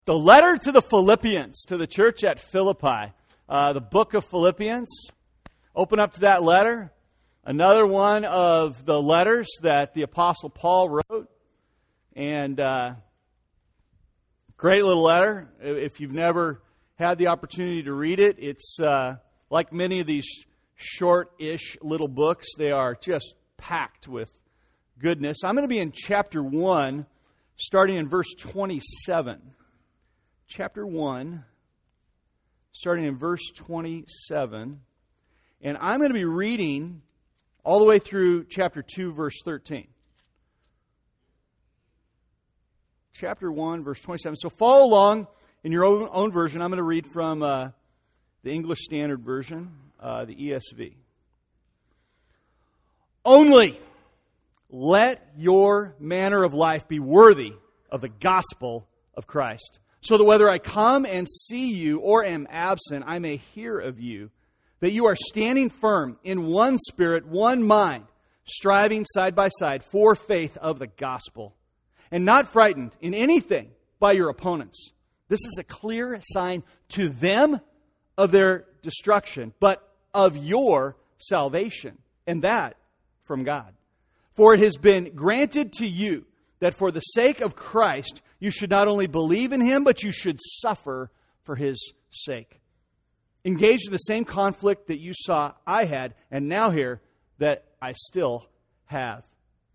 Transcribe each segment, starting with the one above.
The letter to the Philippians, to the church at Philippi, the book of Philippians. Open up to that letter. Another one of the letters that the Apostle Paul wrote. And great little letter. If you've never had the opportunity to read it, it's like many of these short-ish little books. They are just packed with goodness. I'm going to be in chapter 1, starting in verse 27. Chapter 1, starting in verse 27. And I'm going to be reading all the way through chapter 2, verse 13. Chapter 1, verse 27. So follow along in your own version. I'm going to read from the English Standard Version, the ESV. Only let your manner of life be worthy of the gospel of Christ, so that whether I come and see you or am absent, I may hear of you, that you are standing firm in one spirit, one mind, striving side by side for faith of the gospel, and not frightened in anything by your opponents. This is a clear sign to them of their destruction, but of your salvation, and that from God. For it has been granted to you that for the sake of Christ, you should not only believe in Him, but you should suffer for His sake. Engaged in the same conflict that you saw I had, and now hear that I still have.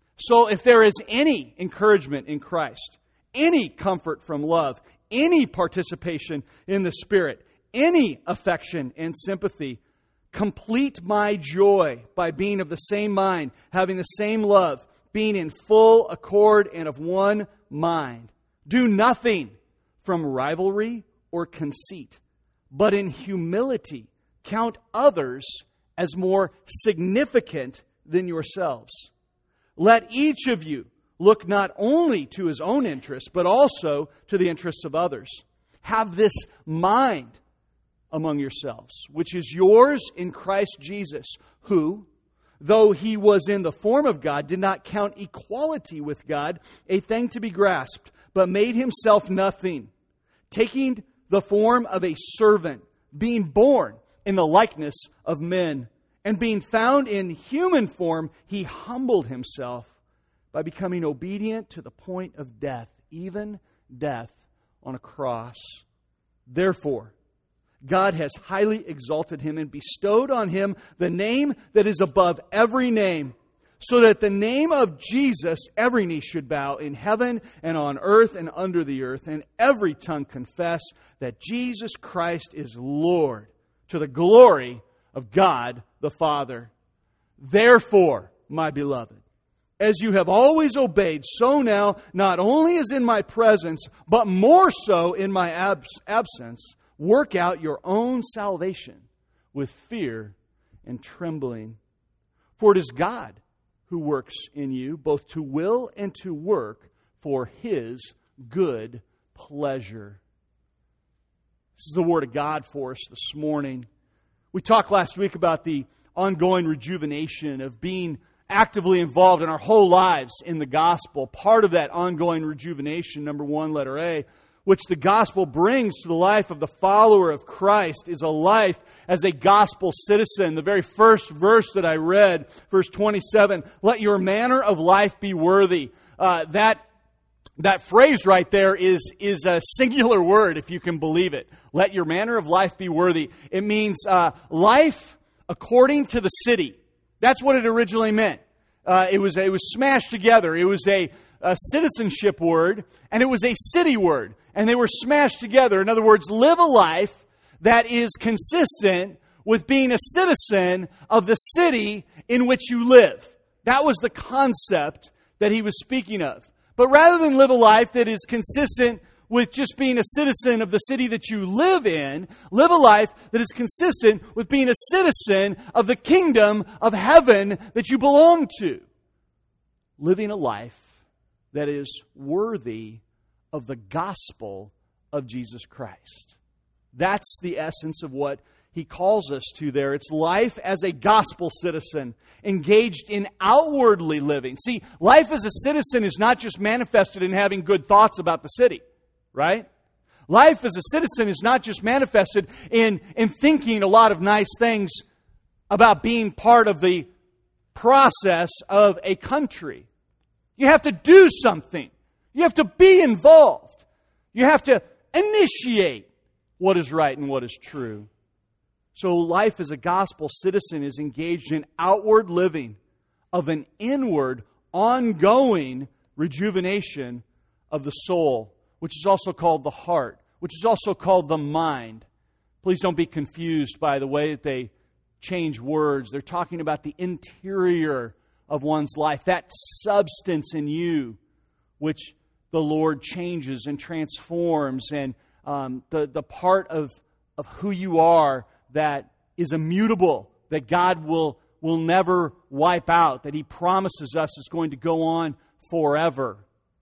So if there is any encouragement in Christ, any comfort from love, any participation in the Spirit, any affection and sympathy, complete my joy by being of the same mind, having the same love, being in full accord and of one mind. Do nothing from rivalry or conceit, but in humility count others as more significant than yourselves. Let each of you look not only to his own interests, but also to the interests of others. Have this mind among yourselves, which is yours in Christ Jesus, who, though He was in the form of God, did not count equality with God a thing to be grasped, but made Himself nothing, taking the form of a servant, being born in the likeness of men, and being found in human form, He humbled Himself by becoming obedient to the point of death, even death on a cross. Therefore, God has highly exalted Him and bestowed on Him the name that is above every name, so that at the name of Jesus every knee should bow in heaven and on earth and under the earth, and every tongue confess that Jesus Christ is Lord, to the glory of God the Father. Therefore, my beloved, as you have always obeyed, so now, not only as in my presence, but more so in my absence, work out your own salvation with fear and trembling. For it is God who works in you, both to will and to work for His good pleasure. This is the Word of God for us this morning. We talked last week about the ongoing rejuvenation of being actively involved in our whole lives in the gospel. Part of that ongoing rejuvenation, number 1, letter A, which the gospel brings to the life of the follower of Christ, is a life as a gospel citizen. The very first verse that I read, verse 27, let your manner of life be worthy. That phrase right there is a singular word, if you can believe it. Let your manner of life be worthy. It means life according to the city. That's what it originally meant. It was smashed together. It was a citizenship word, and it was a city word. And they were smashed together. In other words, live a life that is consistent with being a citizen of the city in which you live. That was the concept that he was speaking of. But rather than live a life that is consistent with just being a citizen of the city that you live in, live a life that is consistent with being a citizen of the kingdom of heaven that you belong to. Living a life that is worthy of the gospel of Jesus Christ. That's the essence of what he calls us to there. It's life as a gospel citizen, engaged in outwardly living. See, life as a citizen is not just manifested in having good thoughts about the city, right? Life as a citizen is not just manifested in thinking a lot of nice things about being part of the process of a country. You have to do something. You have to be involved. You have to initiate what is right and what is true. So life as a gospel citizen is engaged in outward living of an inward, ongoing rejuvenation of the soul, which is also called the heart, which is also called the mind. Please don't be confused by the way that they change words. They're talking about the interior of one's life, that substance in you, which the Lord changes and transforms, and the part of who you are that is immutable, that God will never wipe out, that He promises us is going to go on forever.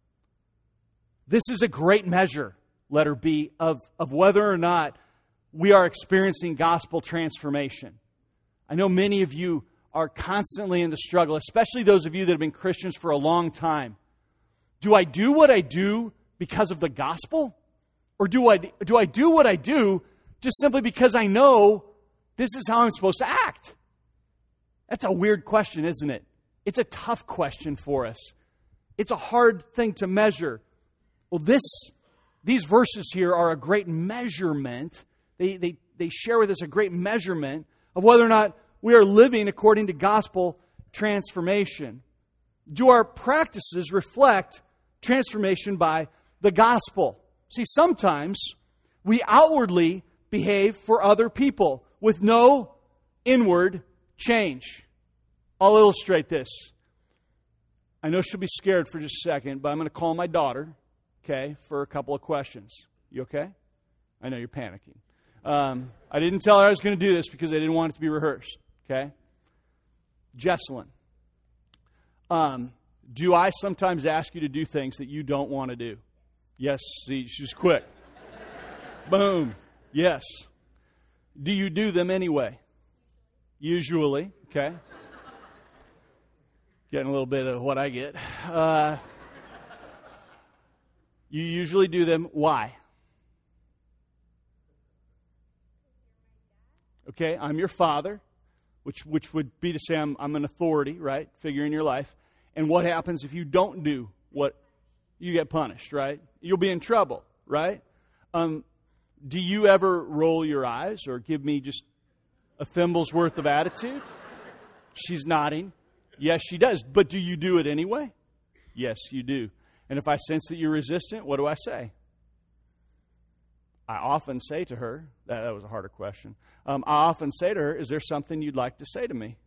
This is a great measure, letter B, of whether or not we are experiencing gospel transformation. I know many of you are constantly in the struggle, especially those of you that have been Christians for a long time. Do I do what I do because of the gospel? Or do I do what I do just simply because I know this is how I'm supposed to act? That's a weird question, isn't it? It's a tough question for us. It's a hard thing to measure. Well, these verses here are a great measurement. They share with us a great measurement of whether or not we are living according to gospel transformation. Do our practices reflect transformation by the gospel? See, sometimes we outwardly behave for other people with no inward change. I'll illustrate this. I know she'll be scared for just a second, but I'm going to call my daughter, okay, for a couple of questions. You okay? I know you're panicking. I didn't tell her I was going to do this because I didn't want it to be rehearsed, okay? Jesselyn, do I sometimes ask you to do things that you don't want to do? Yes, see, she's quick. Boom. Yes. Do you do them anyway? Usually, okay? Getting a little bit of what I get. You usually do them. Why? Okay, I'm your father, which would be to say I'm an authority, right? Figure in your life. And what happens if you don't do what you get punished, right? You'll be in trouble, right? Do you ever roll your eyes or give me just a thimble's worth of attitude? She's nodding. Yes, she does. But do you do it anyway? Yes, you do. And if I sense that you're resistant, what do I say? I often say to her, that was a harder question. I often say to her, is there something you'd like to say to me?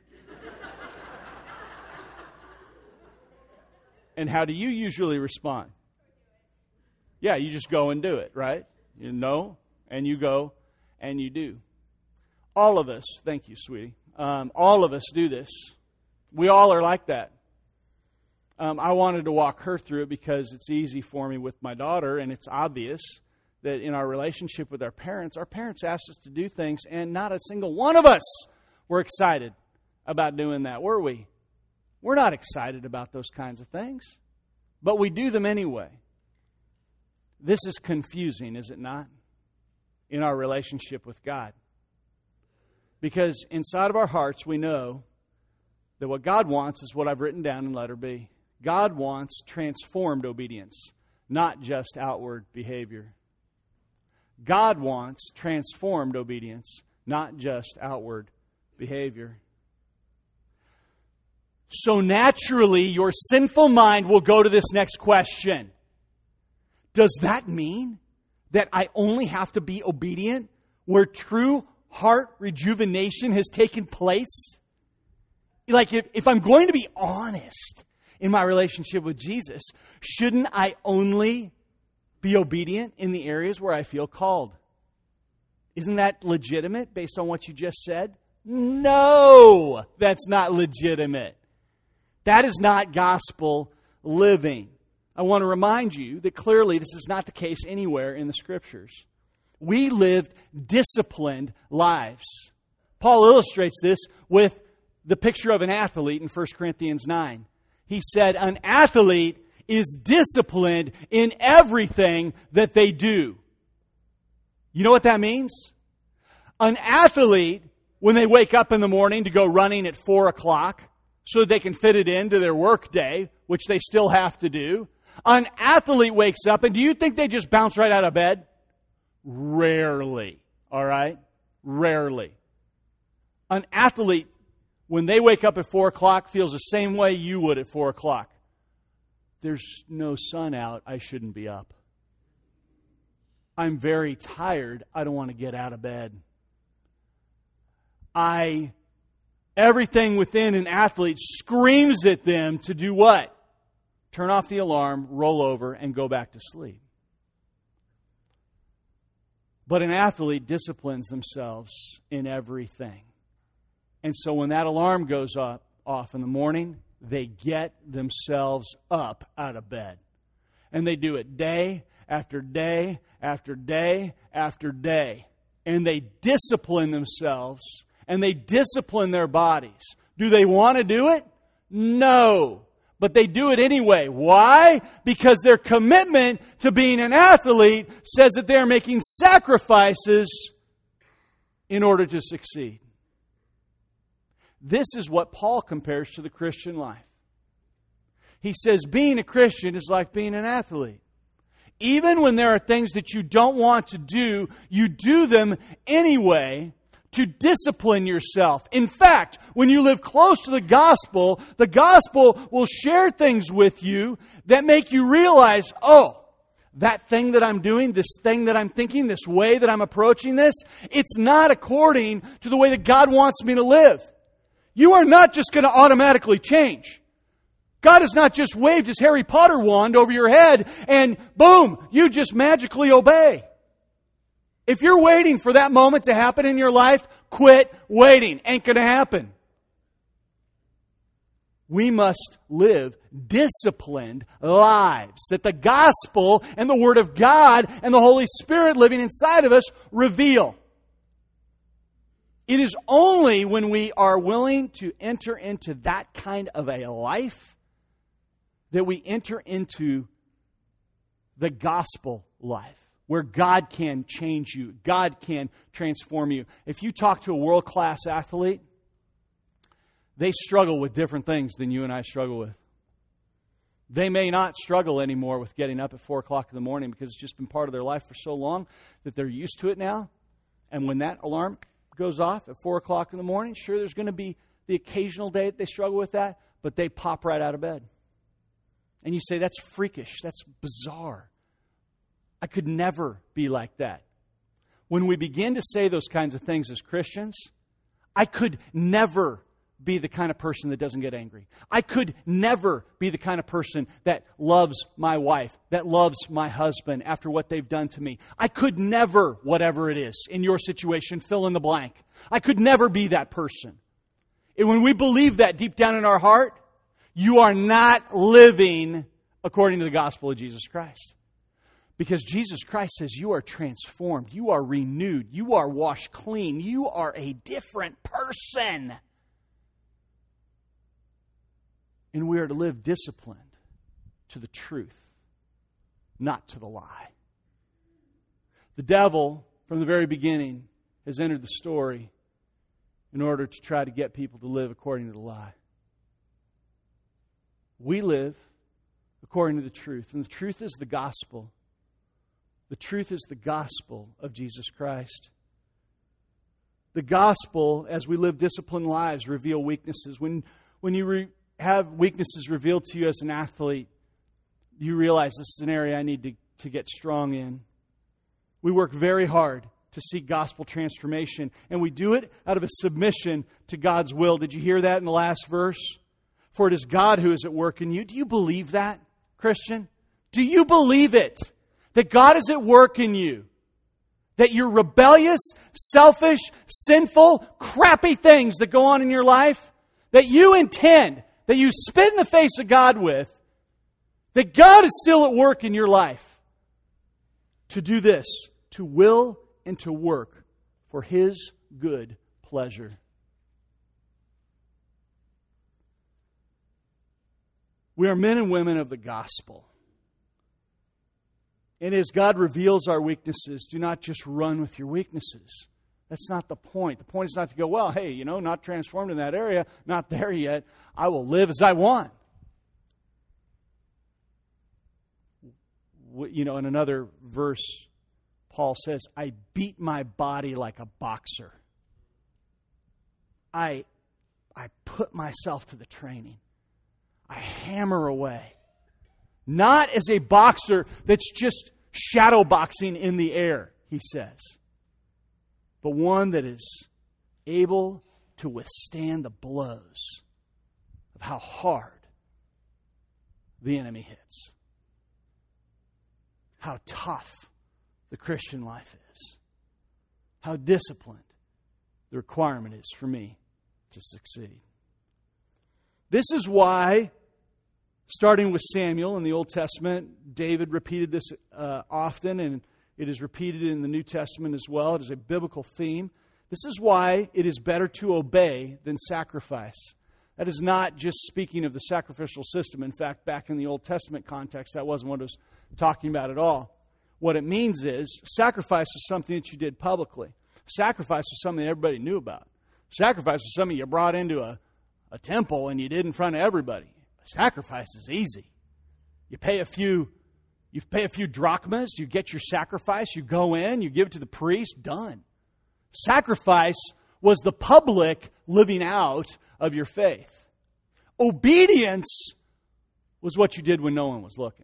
And how do you usually respond? Yeah, you just go and do it, right? You know, and you go and you do. All of us, thank you, sweetie. All of us do this. We all are like that. I wanted to walk her through it because it's easy for me with my daughter, and it's obvious that in our relationship with our parents asked us to do things, and not a single one of us were excited about doing that, were we? We're not excited about those kinds of things, but we do them anyway. This is confusing, is it not, in our relationship with God? Because inside of our hearts, we know that what God wants is what I've written down in letter B. God wants transformed obedience, not just outward behavior. God wants transformed obedience, not just outward behavior. So naturally, your sinful mind will go to this next question. Does that mean that I only have to be obedient where true heart rejuvenation has taken place? Like, if I'm going to be honest in my relationship with Jesus, shouldn't I only be obedient in the areas where I feel called? Isn't that legitimate based on what you just said? No, that's not legitimate. That is not gospel living. I want to remind you that clearly this is not the case anywhere in the Scriptures. We lived disciplined lives. Paul illustrates this with the picture of an athlete in 1 Corinthians 9. He said, an athlete is disciplined in everything that they do. You know what that means? An athlete, when they wake up in the morning to go running at 4 o'clock so that they can fit it into their work day, which they still have to do, an athlete wakes up, and do you think they just bounce right out of bed? Rarely. All right? Rarely. An athlete, when they wake up at 4 o'clock, feels the same way you would at 4 o'clock. There's no sun out. I shouldn't be up. I'm very tired. I don't want to get out of bed. Everything within an athlete screams at them to do what? Turn off the alarm, roll over, and go back to sleep. But an athlete disciplines themselves in everything. And so when that alarm goes off in the morning, they get themselves up out of bed. And they do it day after day after day after day. And they discipline themselves and they discipline their bodies. Do they want to do it? No. But they do it anyway. Why? Because their commitment to being an athlete says that they're making sacrifices in order to succeed. This is what Paul compares to the Christian life. He says being a Christian is like being an athlete. Even when there are things that you don't want to do, you do them anyway to discipline yourself. In fact, when you live close to the gospel will share things with you that make you realize, oh, that thing that I'm doing, this thing that I'm thinking, this way that I'm approaching this, it's not according to the way that God wants me to live. You are not just going to automatically change. God has not just waved His Harry Potter wand over your head and boom, you just magically obey. If you're waiting for that moment to happen in your life, quit waiting. Ain't going to happen. We must live disciplined lives that the gospel and the Word of God and the Holy Spirit living inside of us reveal. It is only when we are willing to enter into that kind of a life that we enter into the gospel life, where God can change you. God can transform you. If you talk to a world-class athlete, they struggle with different things than you and I struggle with. They may not struggle anymore with getting up at 4 o'clock in the morning because it's just been part of their life for so long that they're used to it now. And when that alarm goes off at 4 o'clock in the morning, sure, there's going to be the occasional day that they struggle with that, but they pop right out of bed. And you say, that's freakish, that's bizarre. I could never be like that. When we begin to say those kinds of things as Christians, I could never be the kind of person that doesn't get angry. I could never be the kind of person that loves my wife, that loves my husband after what they've done to me. I could never, whatever it is, in your situation, fill in the blank. I could never be that person. And when we believe that deep down in our heart, you are not living according to the gospel of Jesus Christ. Because Jesus Christ says you are transformed, you are renewed, you are washed clean, you are a different person. And we are to live disciplined to the truth, not to the lie. The devil, from the very beginning, has entered the story in order to try to get people to live according to the lie. We live according to the truth, and the truth is the gospel. The truth is the gospel of Jesus Christ. The gospel, as we live disciplined lives, reveal weaknesses. When you have weaknesses revealed to you as an athlete, you realize this is an area I need to get strong in. We work very hard to seek gospel transformation, and we do it out of a submission to God's will. Did you hear that in the last verse? For it is God who is at work in you. Do you believe that, Christian? Do you believe it? That God is at work in you? That your rebellious, selfish, sinful, crappy things that go on in your life, that you intend, that you spit in the face of God with, that God is still at work in your life to do this, to will and to work for His good pleasure. We are men and women of the gospel. And as God reveals our weaknesses, do not just run with your weaknesses. That's not the point. The point is not to go, well, hey, not transformed in that area, not there yet. I will live as I want. In another verse, Paul says, I beat my body like a boxer. I put myself to the training. I hammer away. Not as a boxer that's just shadow boxing in the air, he says, but one that is able to withstand the blows of how hard the enemy hits. How tough the Christian life is. How disciplined the requirement is for me to succeed. This is why, starting with Samuel in the Old Testament, David repeated this often, and it is repeated in the New Testament as well. It is a biblical theme. This is why it is better to obey than sacrifice. That is not just speaking of the sacrificial system. In fact, back in the Old Testament context, that wasn't what it was talking about at all. What it means is sacrifice was something that you did publicly. Sacrifice was something that everybody knew about. Sacrifice was something you brought into a temple and you did in front of everybody. Sacrifice is easy. You pay a few drachmas, you get your sacrifice, you go in, you give it to the priest, done. Sacrifice was the public living out of your faith. Obedience was what you did when no one was looking.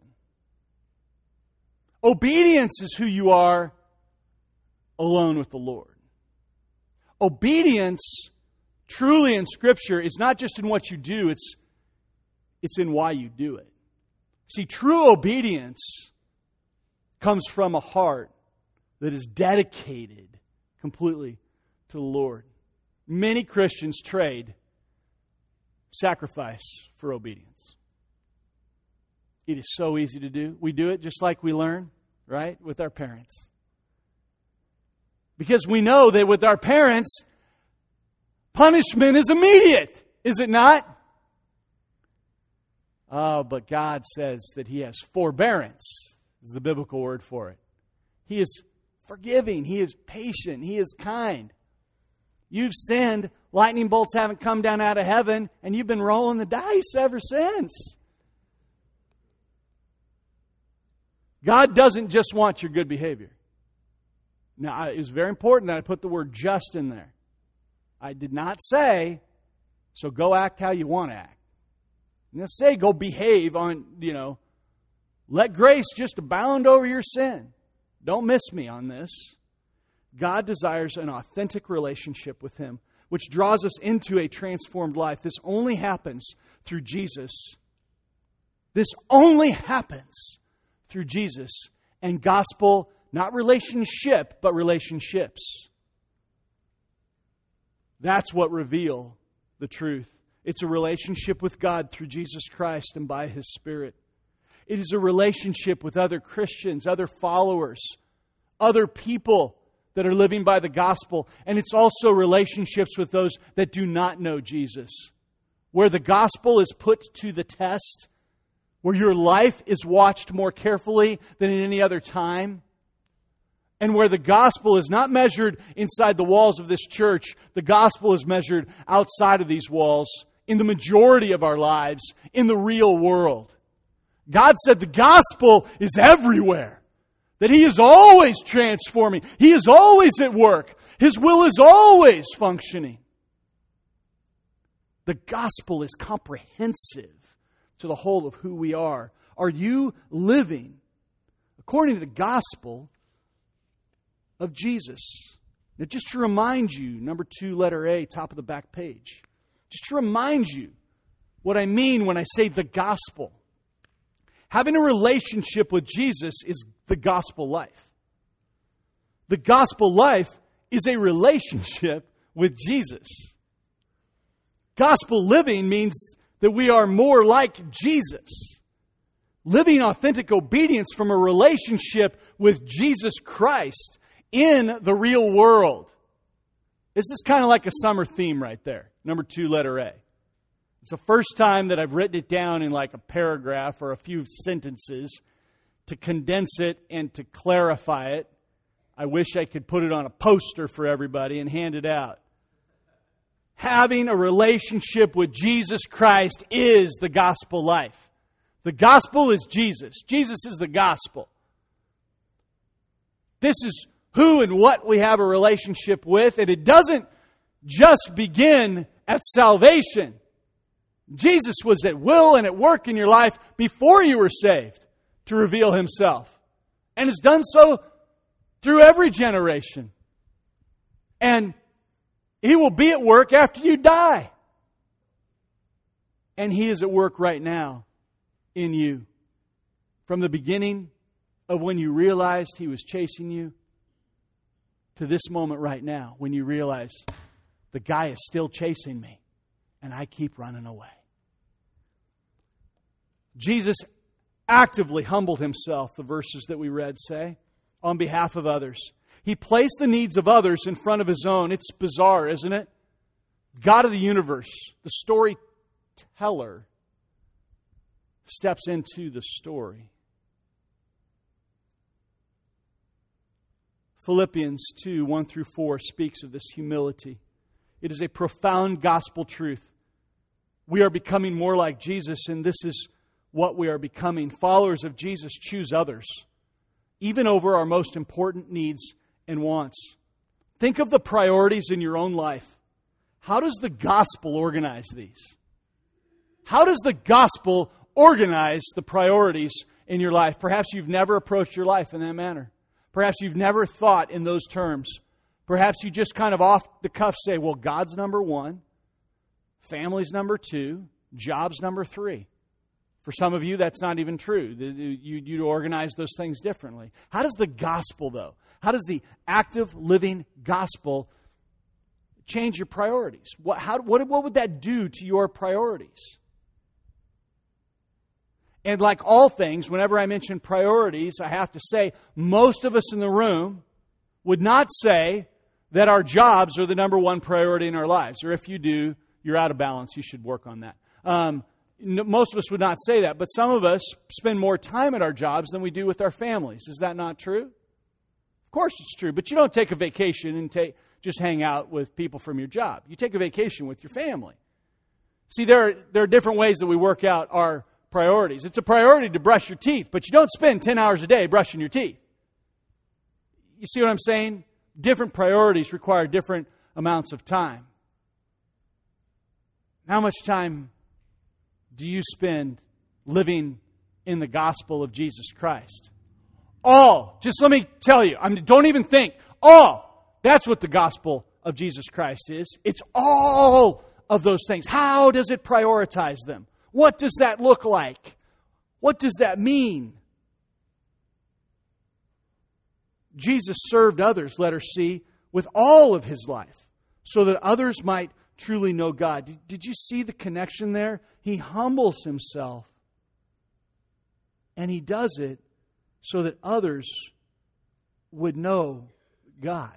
Obedience is who you are alone with the Lord. Obedience, truly in Scripture, is not just in what you do, it's in why you do it. See, true obedience comes from a heart that is dedicated completely to the Lord. Many Christians trade sacrifice for obedience. It is so easy to do. We do it just like we learn, right, with our parents. Because we know that with our parents, punishment is immediate, is it not? Oh, but God says that He has forbearance, is the biblical word for it. He is forgiving. He is patient. He is kind. You've sinned. Lightning bolts haven't come down out of heaven, and you've been rolling the dice ever since. God doesn't just want your good behavior. Now, it was very important that I put the word just in there. I did not say, so go act how you want to act. I'm going to say go behave on, let grace just abound over your sin. Don't miss me on this. God desires an authentic relationship with Him, which draws us into a transformed life. This only happens through Jesus. This only happens through Jesus and gospel, not relationship, but relationships. That's what reveal the truth. It's a relationship with God through Jesus Christ and by His Spirit. It is a relationship with other Christians, other followers, other people that are living by the gospel. And it's also relationships with those that do not know Jesus, where the gospel is put to the test, where your life is watched more carefully than in any other time, and where the gospel is not measured inside the walls of this church. The gospel is measured outside of these walls, in the majority of our lives, in the real world. God said the gospel is everywhere. That He is always transforming. He is always at work. His will is always functioning. The gospel is comprehensive to the whole of who we are. Are you living according to the gospel of Jesus? Now, just to remind you, number 2, letter A, top of the back page. Just to remind you what I mean when I say the gospel. Having a relationship with Jesus is the gospel life. The gospel life is a relationship with Jesus. Gospel living means that we are more like Jesus. Living authentic obedience from a relationship with Jesus Christ in the real world. This is kind of like a summer theme right there. Number 2, letter A. It's the first time that I've written it down in like a paragraph or a few sentences. to condense it and to clarify it. I wish I could put it on a poster for everybody and hand it out. Having a relationship with Jesus Christ is the gospel life. The gospel is Jesus. Jesus is the gospel. This is who and what we have a relationship with, and it doesn't just begin at salvation. Jesus was at will and at work in your life before you were saved to reveal Himself, and has done so through every generation. And He will be at work after you die. And He is at work right now in you. From the beginning of when you realized He was chasing you to this moment right now when you realize the guy is still chasing me and I keep running away. Jesus actively humbled Himself, the verses that we read say, on behalf of others. He placed the needs of others in front of His own. It's bizarre, isn't it? God of the universe, the storyteller, steps into the story. Philippians 2, 1 through 4 speaks of this humility. It is a profound gospel truth. We are becoming more like Jesus, and this is what we are becoming. Followers of Jesus choose others, even over our most important needs and wants. Think of the priorities in your own life. How does the gospel organize these? How does the gospel organize the priorities in your life? Perhaps you've never approached your life in that manner. Perhaps you've never thought in those terms. Perhaps you just kind of off the cuff say, well, God's number 1, family's number 2, job's number 3. For some of you, that's not even true. You'd organize those things differently. How does the gospel, though? How does the active, living gospel change your priorities? What would that do to your priorities? And like all things, whenever I mention priorities, I have to say, most of us in the room would not say that our jobs are the number 1 priority in our lives. Or if you do, you're out of balance. You should work on that. Most of us would not say that, but some of us spend more time at our jobs than we do with our families. Is that not true? Of course it's true, but you don't take a vacation and just hang out with people from your job. You take a vacation with your family. See, there are different ways that we work out our priorities. It's a priority to brush your teeth, but you don't spend 10 hours a day brushing your teeth. You see what I'm saying? Different priorities require different amounts of time. How much time do you spend living in the gospel of Jesus Christ? All. Just let me tell you. Don't even think. All. That's what the gospel of Jesus Christ is. It's all of those things. How does it prioritize them? What does that look like? What does that mean? Jesus served others, letter C, with all of His life, so that others might truly know God. Did you see the connection there? He humbles Himself. And He does it so that others would know God.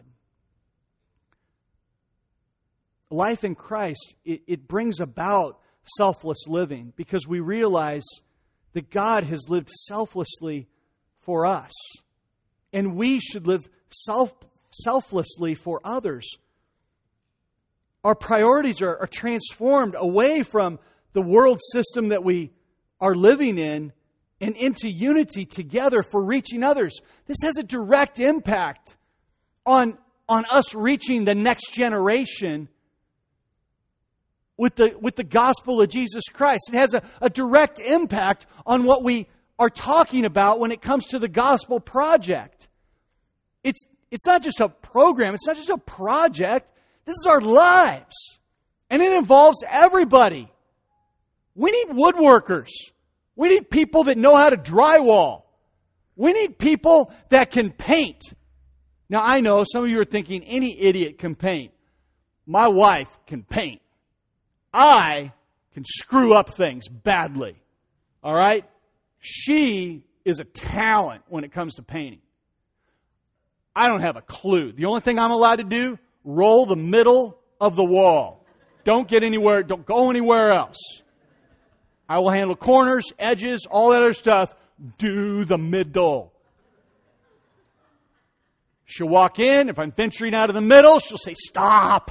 Life in Christ, it brings about selfless living because we realize that God has lived selflessly for us. And we should live selflessly for others. Our priorities are transformed away from the world system that we are living in and into unity together for reaching others. This has a direct impact on us reaching the next generation with the gospel of Jesus Christ. It has a direct impact on what we are talking about when it comes to the gospel project. It's not just a program. It's not just a project. This is our lives. And it involves everybody. We need woodworkers. We need people that know how to drywall. We need people that can paint. Now, I know some of you are thinking any idiot can paint. My wife can paint. I can screw up things badly. All right? She is a talent when it comes to painting. I don't have a clue. The only thing I'm allowed to do, roll the middle of the wall. Don't go anywhere else. I will handle corners, edges, all that other stuff. do the middle. She'll walk in. If I'm venturing out of the middle, she'll say, stop.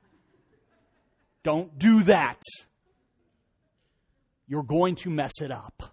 Don't do that. You're going to mess it up.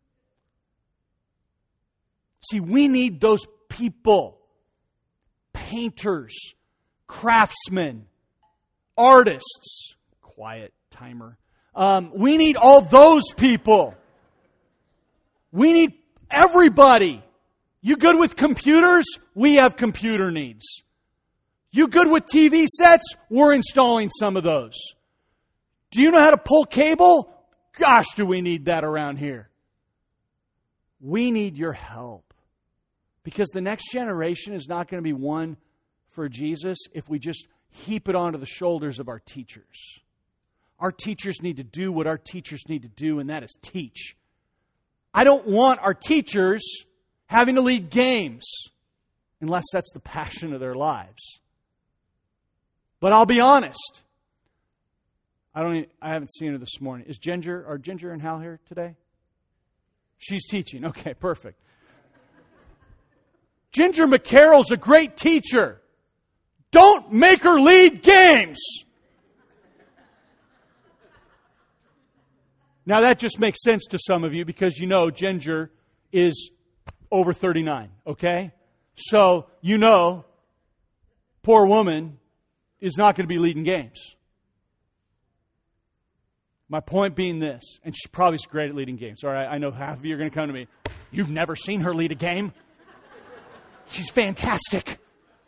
See, we need those people. Painters, craftsmen, artists. Quiet timer. We need all those people. We need everybody. You good with computers? We have computer needs. You good with TV sets? We're installing some of those. Do you know how to pull cable? Gosh, do we need that around here. We need your help. Because the next generation is not going to be one for Jesus if we just heap it onto the shoulders of our teachers. Our teachers need to do what our teachers need to do, and that is teach. I don't want our teachers having to lead games unless that's the passion of their lives. But I'll be honest. I haven't seen her this morning. Are Ginger and Hal here today? She's teaching. Okay, perfect. Ginger McCarroll's a great teacher. Don't make her lead games. Now that just makes sense to some of you because you know Ginger is over 39, okay? So you know, poor woman is not going to be leading games. My point being this, and she's probably great at leading games. All right, I know half of you are going to come to me. You've never seen her lead a game? She's fantastic.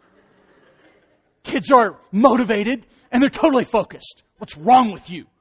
Kids are motivated and they're totally focused. What's wrong with you?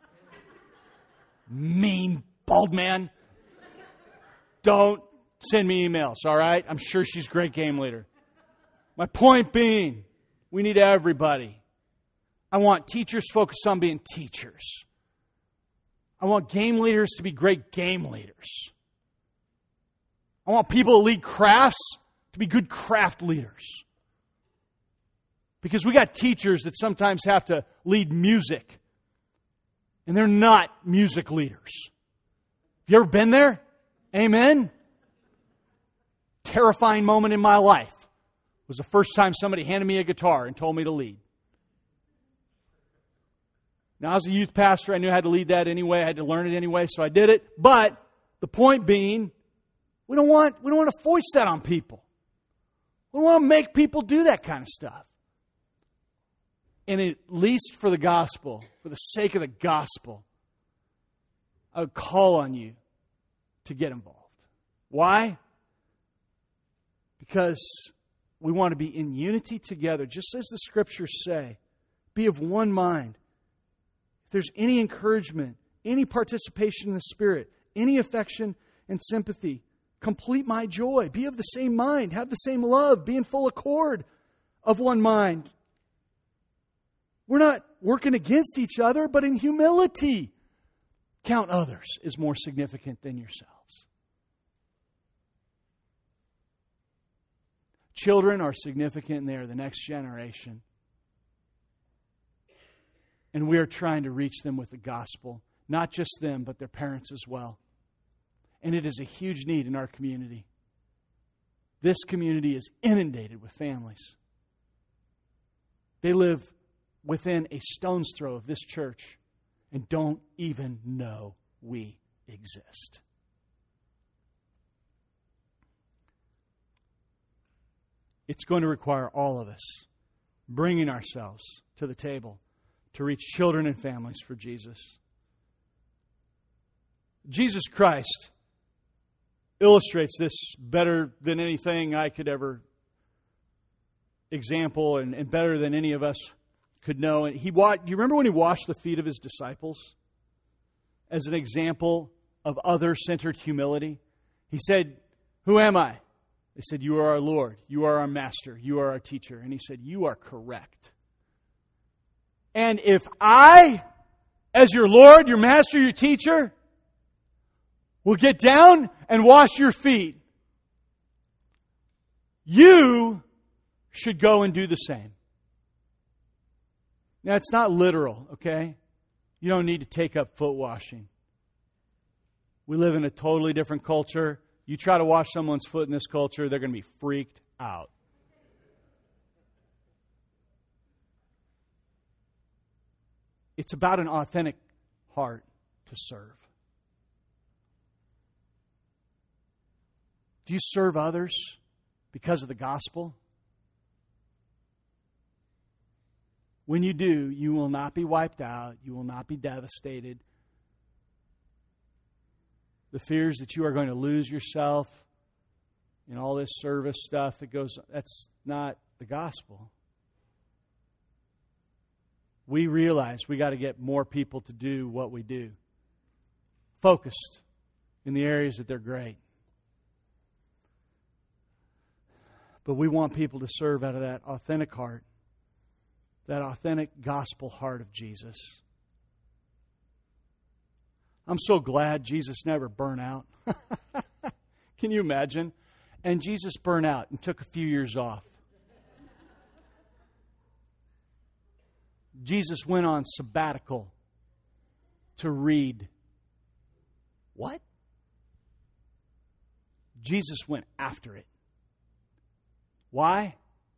Mean bald man. Don't send me emails, all right? I'm sure she's a great game leader. My point being, we need everybody. I want teachers focused on being teachers. I want game leaders to be great game leaders. I want people to lead crafts to be good craft leaders. Because we got teachers that sometimes have to lead music. And they're not music leaders. Have you ever been there? Amen? Terrifying moment in my life was the first time somebody handed me a guitar and told me to lead. Now, as a youth pastor, I knew I had to lead that anyway. I had to learn it anyway, so I did it. But the point being, we don't want to force that on people. We don't want to make people do that kind of stuff. And at least for the gospel, for the sake of the gospel, I would call on you to get involved. Why? Because we want to be in unity together, just as the Scriptures say. Be of one mind. If there's any encouragement, any participation in the Spirit, any affection and sympathy, complete my joy. Be of the same mind. Have the same love. Be in full accord of one mind. We're not working against each other, but in humility. Count others as more significant than yourselves. Children are significant and they are the next generation. And we are trying to reach them with the gospel. Not just them, but their parents as well. And it is a huge need in our community. This community is inundated with families. They live within a stone's throw of this church and don't even know we exist. It's going to require all of us bringing ourselves to the table to reach children and families for Jesus. Jesus Christ illustrates this better than anything I could ever example and better than any of us could know. And do you remember when he washed the feet of his disciples as an example of other-centered humility? He said, "Who am I?" They said, "You are our Lord. You are our master. You are our teacher." And he said, "You are correct. And if I, as your Lord, your master, your teacher, will get down and wash your feet, you should go and do the same." Now, it's not literal, okay? You don't need to take up foot washing. We live in a totally different culture. You try to wash someone's foot in this culture, they're going to be freaked out. It's about an authentic heart to serve. Do you serve others because of the gospel? When you do, you will not be wiped out. You will not be devastated. The fears that you are going to lose yourself in all this service stuff that goes, that's not the gospel. We realize we got to get more people to do what we do. Focused in the areas that they're great. But we want people to serve out of that authentic heart, that authentic gospel heart of Jesus. I'm so glad Jesus never burned out. Can you imagine? And Jesus burned out and took a few years off. Jesus went on sabbatical to read. What? Jesus went after it. Why?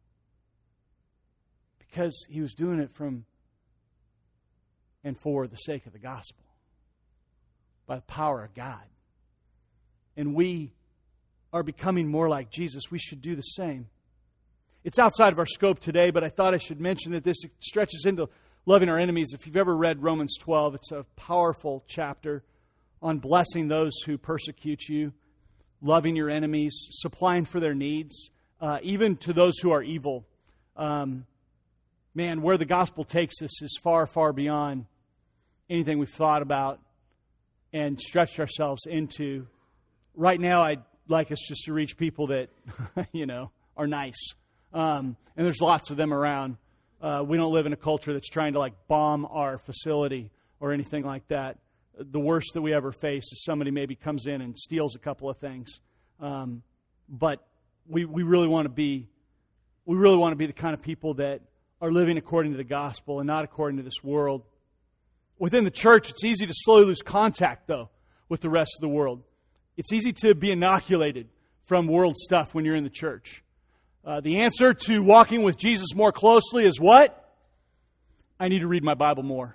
Because he was doing it from and for the sake of the gospel. By the power of God. And we are becoming more like Jesus. We should do the same. It's outside of our scope today, but I thought I should mention that this stretches into loving our enemies. If you've ever read Romans 12, it's a powerful chapter on blessing those who persecute you, loving your enemies, supplying for their needs, even to those who are evil. Man, where the gospel takes us is far, far beyond anything we've thought about and stretched ourselves into. Right now, I'd like us just to reach people that, are nice. And there's lots of them around. We don't live in a culture that's trying to bomb our facility or anything like that. The worst that we ever face is somebody maybe comes in and steals a couple of things. But we really want to be the kind of people that are living according to the gospel and not according to this world. Within the church, it's easy to slowly lose contact, though, with the rest of the world. It's easy to be inoculated from world stuff when you're in the church. The answer to walking with Jesus more closely is what? I need to read my Bible more.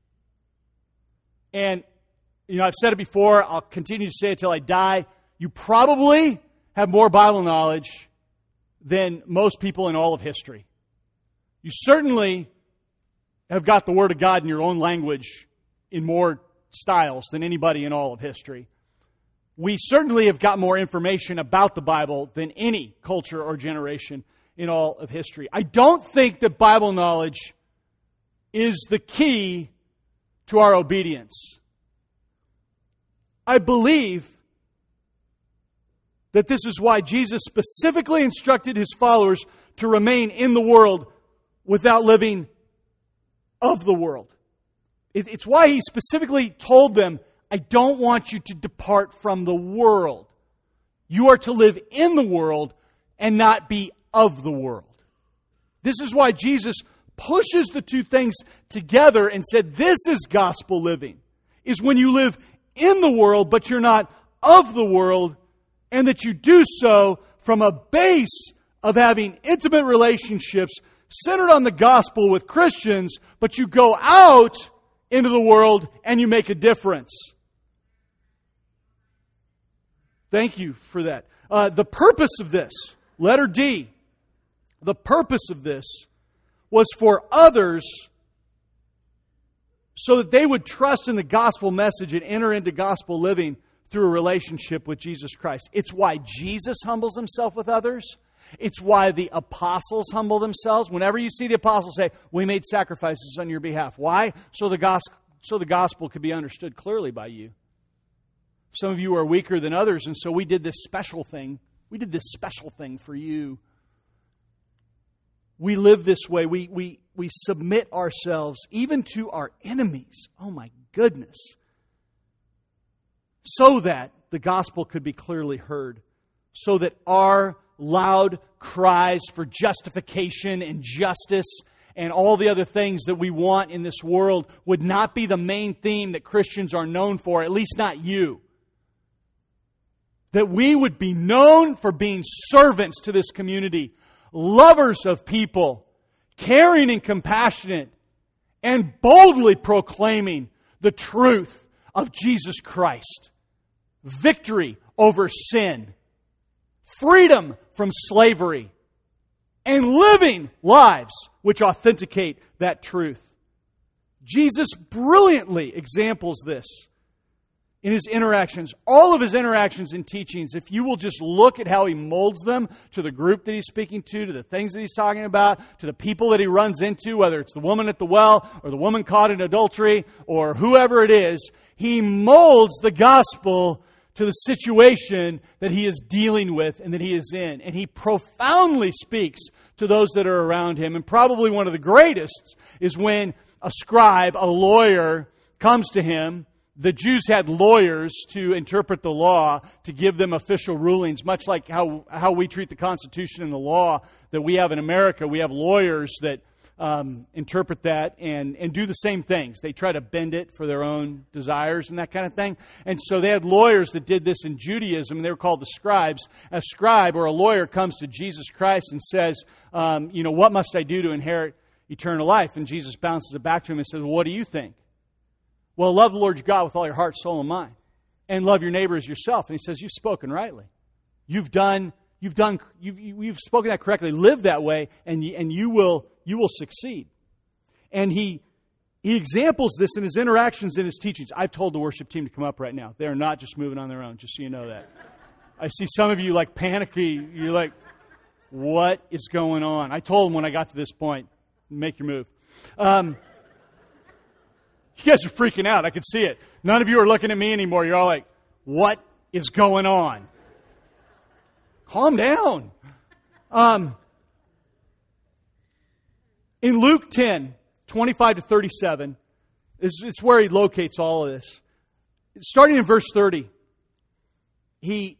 And, I've said it before, I'll continue to say it till I die. You probably have more Bible knowledge than most people in all of history. You certainly have got the Word of God in your own language in more styles than anybody in all of history. We certainly have got more information about the Bible than any culture or generation in all of history. I don't think that Bible knowledge is the key to our obedience. I believe that this is why Jesus specifically instructed His followers to remain in the world without living of the world. It's why He specifically told them, I don't want you to depart from the world. You are to live in the world and not be of the world. This is why Jesus pushes the two things together and said, this is gospel living. Is when you live in the world, but you're not of the world, and that you do so from a base of having intimate relationships centered on the gospel with Christians, but you go out into the world and you make a difference. Thank you for that. The purpose of this, letter D, the purpose of this was for others so that they would trust in the gospel message and enter into gospel living through a relationship with Jesus Christ. It's why Jesus humbles Himself with others. It's why the apostles humble themselves. Whenever you see the apostles say, we made sacrifices on your behalf. Why? So the gospel could be understood clearly by you. Some of you are weaker than others, and so we did this special thing. We did this special thing for you. We live this way. We submit ourselves even to our enemies. Oh my goodness. So that the gospel could be clearly heard. So that our loud cries for justification and justice and all the other things that we want in this world would not be the main theme that Christians are known for, at least not you. that we would be known for being servants to this community, lovers of people, caring and compassionate, and boldly proclaiming the truth of Jesus Christ. Victory over sin, freedom from slavery, and living lives which authenticate that truth. Jesus brilliantly examples this in His interactions. All of His interactions and teachings, if you will just look at how He molds them to the group that He's speaking to the things that He's talking about, to the people that He runs into, whether it's the woman at the well or the woman caught in adultery or whoever it is, He molds the gospel to the situation that He is dealing with and that He is in. And He profoundly speaks to those that are around Him. And probably one of the greatest is when a scribe, a lawyer, comes to Him. The Jews had lawyers to interpret the law, to give them official rulings, much like how we treat the Constitution and the law that we have in America. We have lawyers that interpret that and do the same things. They try to bend it for their own desires and that kind of thing. And so they had lawyers that did this in Judaism, and they were called the scribes. A scribe or a lawyer comes to Jesus Christ and says, what must I do to inherit eternal life? And Jesus bounces it back to him and says, well, what do you think? Well, love the Lord your God with all your heart, soul, and mind, and love your neighbor as yourself. And He says, you've spoken rightly. You've spoken that correctly. Live that way, and you will succeed. And he examples this in His interactions, in His teachings. I've told the worship team to come up right now. They're not just moving on their own, just so you know that. I see some of you like panicky. You're like, what is going on? I told them when I got to this point, make your move. You guys are freaking out. I can see it. None of you are looking at me anymore. You're all like, what is going on? Calm down. In Luke 10, 25 to 37, it's where He locates all of this. Starting in verse 30, he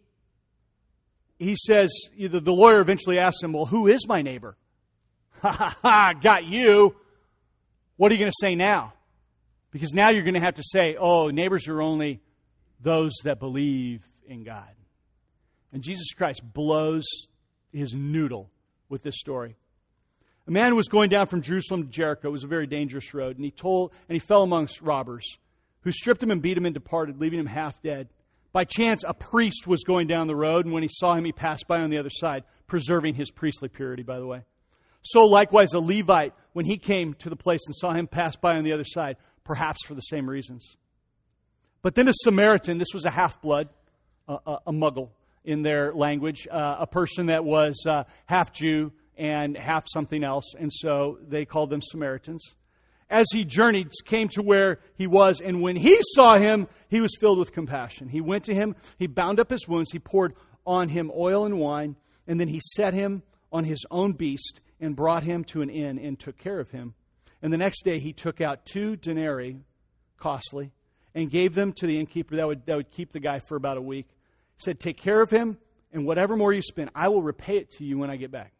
says, the lawyer eventually asks him, well, who is my neighbor? Ha ha ha, got you. What are you going to say now? Because now you're going to have to say, oh, neighbors are only those that believe in God. And Jesus Christ blows His noodle with this story. A man was going down from Jerusalem to Jericho. It was a very dangerous road. And he fell amongst robbers, who stripped him and beat him and departed, leaving him half dead. By chance, a priest was going down the road, and when he saw him, he passed by on the other side, preserving his priestly purity, by the way. So likewise, a Levite, when he came to the place and saw him pass by on the other side, perhaps for the same reasons. But then a Samaritan, this was a half-blood, a muggle in their language, a person that was half Jew and half something else, and so they called them Samaritans. As he journeyed, came to where he was, and when he saw him, he was filled with compassion. He went to him, he bound up his wounds, he poured on him oil and wine, and then he set him on his own beast and brought him to an inn and took care of him. And the next day he took out 2 denarii, costly, and gave them to the innkeeper that would keep the guy for about a week. He said, take care of him, and whatever more you spend, I will repay it to you when I get back.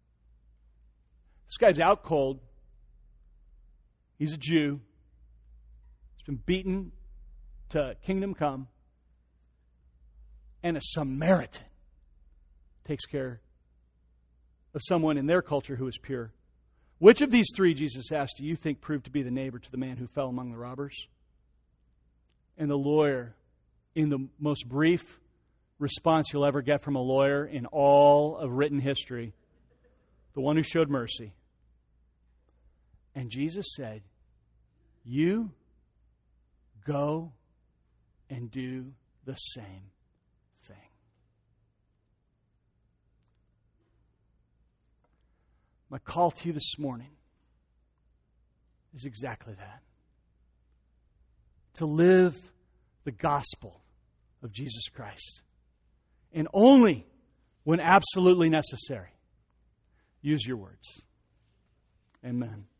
This guy's out cold. He's a Jew. He's been beaten to kingdom come. And a Samaritan takes care of someone in their culture who is pure. Which of these 3, Jesus asked, do you think proved to be the neighbor to the man who fell among the robbers? And the lawyer, in the most brief response you'll ever get from a lawyer in all of written history, the one who showed mercy. And Jesus said, you go and do the same thing. My call to you this morning is exactly that. To live the gospel of Jesus Christ. And only when absolutely necessary, use your words. Amen.